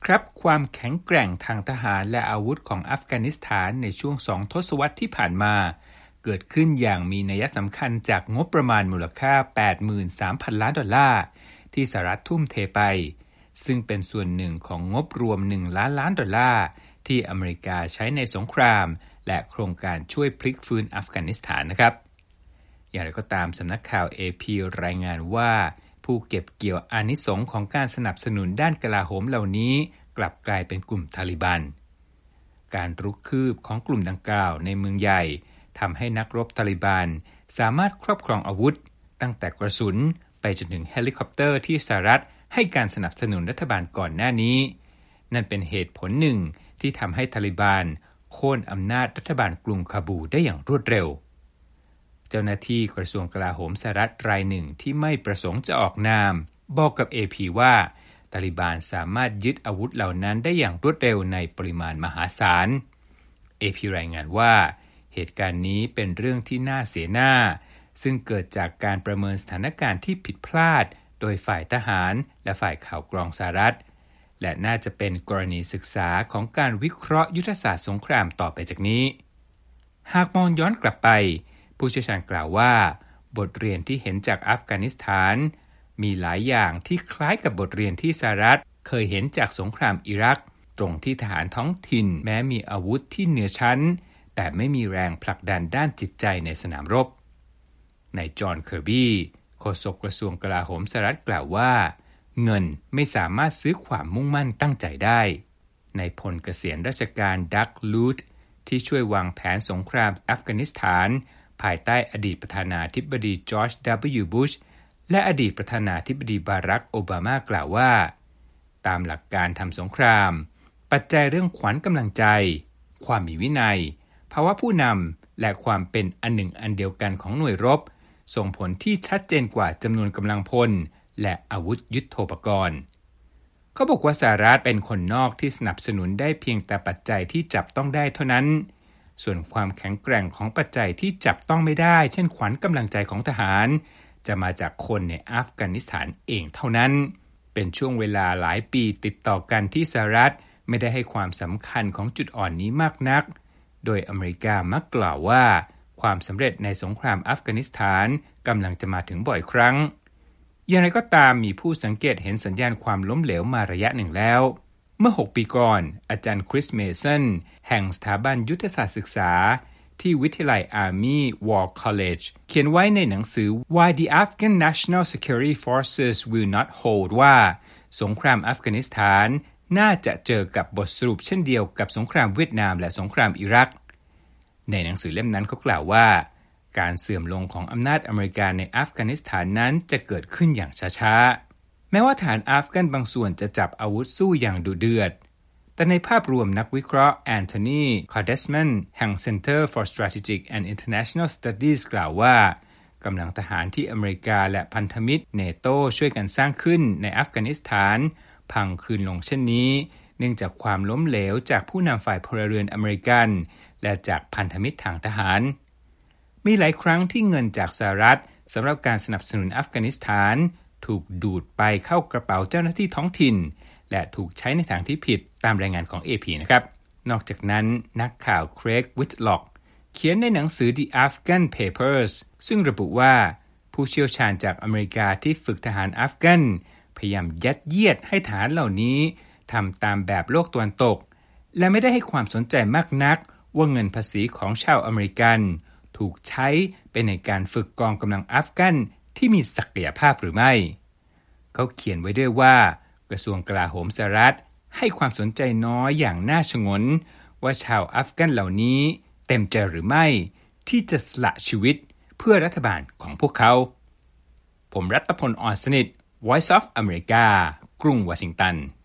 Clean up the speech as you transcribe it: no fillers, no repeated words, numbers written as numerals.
ครับความแข็งแกร่งทางทหารและอาวุธของอัฟกานิสถานในช่วง2 ทศวรรษที่ผ่านมาเกิดขึ้นอย่างมีนัยสำคัญจากงบประมาณมูลค่า 83,000 ล้านดอลลาร์ที่สหรัฐทุ่มเทไปซึ่งเป็นส่วนหนึ่งของงบรวม1 ล้านล้านดอลลาร์ที่อเมริกาใช้ในสงครามและโครงการช่วยพลิกฟื้นอัฟกานิสถานนะครับอย่างไรก็ตามสำนักข่าว AP รายงานว่าผู้เก็บเกี่ยวอานิสงส์ของการสนับสนุนด้านกลาโหมเหล่านี้กลับกลายเป็นกลุ่มทาลิบันการรุกคืบของกลุ่มดังกล่าวในเมืองใหญ่ทำให้นักรบตาลิบันสามารถครอบครองอาวุธตั้งแต่กระสุนไปจนถึงเฮลิคอปเตอร์ที่สหรัฐให้การสนับสนุนรัฐบาลก่อนหน้านี้นั่นเป็นเหตุผลหนึ่งที่ทำให้ตาลิบันโค่นอำนาจรัฐบาลกรุงคาบูได้อย่างรวดเร็วเจ้าหน้าที่กระทรวงกลาโหมสหรัฐรายหนึ่งที่ไม่ประสงค์จะออกนามบอกกับ AP ว่าตาลิบันสามารถยึดอาวุธเหล่านั้นได้อย่างรวดเร็วในปริมาณมหาศาล AP รายงานว่าเหตุการณ์นี้เป็นเรื่องที่น่าเสียหน้าซึ่งเกิดจากการประเมินสถานการณ์ที่ผิดพลาดโดยฝ่ายทหารและฝ่ายข่าวกรองสหรัฐและน่าจะเป็นกรณีศึกษาของการวิเคราะห์ยุทธศาสตร์สงครามต่อไปจากนี้หากมองย้อนกลับไปผู้เชี่ยวชาญกล่าวว่าบทเรียนที่เห็นจากอัฟกานิสถานมีหลายอย่างที่คล้ายกับบทเรียนที่สหรัฐเคยเห็นจากสงครามอิรักตรงที่ทหารท้องถิ่นแม้มีอาวุธที่เหนือชั้นแต่ไม่มีแรงผลักดันด้านจิตใจในสนามรบนายจอห์นเคอร์บี้โฆษกกระทรวงกลาโหมสหรัฐกล่าวว่าเงินไม่สามารถซื้อความมุ่งมั่นตั้งใจได้นายพลเกษียณราชการดักลูธที่ช่วยวางแผนสงครามอัฟกานิสถานภายใต้อดีตประธานาธิบดีจอร์จ W. บุชและอดีตประธานาธิบดีบารักโอบามากล่าวว่าตามหลักการทำสงครามปัจจัยเรื่องขวัญกำลังใจความมีวินัยภาวะผู้นำและความเป็นอันหนึ่งอันเดียวกันของหน่วยรบส่งผลที่ชัดเจนกว่าจำนวนกำลังพลและอาวุธยุทโธปกรณ์เขาบอกว่าสหรัฐเป็นคนนอกที่สนับสนุนได้เพียงแต่ปัจจัยที่จับต้องได้เท่านั้นส่วนความแข็งแกร่งของปัจจัยที่จับต้องไม่ได้เช่นขวัญกำลังใจของทหารจะมาจากคนในอัฟกานิสถานเองเท่านั้นเป็นช่วงเวลาหลายปีติดต่อกันที่สหรัฐไม่ได้ให้ความสำคัญของจุดอ่อนนี้มากนักโดยอเมริกามักกล่าวว่าความสำเร็จในสงครามอัฟกานิสถานกำลังจะมาถึงบ่อยครั้งอย่างไรก็ตามมีผู้สังเกตเห็นสัญญาณความล้มเหลวมาระยะหนึ่งแล้วเมื่อ6 ปีก่อนอาจารย์คริสเมสันแห่งสถาบันยุทธศาสตร์ศึกษาที่วิทยาลัย Army War College เขียนไว้ในหนังสือ Why the Afghan National Security Forces Will Not Hold ว่าสงครามอัฟกานิสถานน่าจะเจอกับบทสรุปเช่นเดียวกับสงครามเวียดนามและสงครามอิรักในหนังสือเล่มนั้นเขากล่าวว่าการเสื่อมลงของอำนาจอเมริกาในอัฟกานิสถานนั้นจะเกิดขึ้นอย่างช้าๆแม้ว่าฐานอัฟกันบางส่วนจะจับอาวุธสู้อย่างดุเดือดแต่ในภาพรวมนักวิเคราะห์แอนโทนีคาร์เดสแมนแห่ง Center for Strategic and International Studies กล่าวว่ากำลังทหารที่อเมริกาและพันธมิตรเนโตช่วยกันสร้างขึ้นในอัฟกานิสถานพังคลืนลงเช่นนี้เนื่องจากความล้มเหลวจากผู้นำฝ่ายพลเรือนอเมริกันและจากพันธมิตรทางทหารมีหลายครั้งที่เงินจากสหรัฐสำหรับการสนับสนุนอัฟกานิสถานถูกดูดไปเข้ากระเป๋าเจ้าหน้าที่ท้องถิ่นและถูกใช้ในทางที่ผิดตามรายงานของ AP นะครับนอกจากนั้นนักข่าวเครกวิทล็อกเขียนในหนังสือ The Afghan Papers ซึ่งระบุว่าผู้เชี่ยวชาญจากอเมริกาที่ฝึกทหารอัฟกันพยายามยัดเยียดให้ทหารเหล่านี้ทำตามแบบโลกตะวันตกและไม่ได้ให้ความสนใจมากนักว่าเงินภาษีของชาวอเมริกันถูกใช้ไปในการฝึกกองกำลังอัฟกันที่มีศักยภาพหรือไม่เขาเขียนไว้ด้วยว่ากระทรวงกลาโหมสหรัฐให้ความสนใจน้อยอย่างน่าชงนว่าชาวอัฟกันเหล่านี้เต็มใจหรือไม่ที่จะสละชีวิตเพื่อรัฐบาลของพวกเขาผมรัตพล อ่อนสนิท Voice of America กรุงวอชิงตัน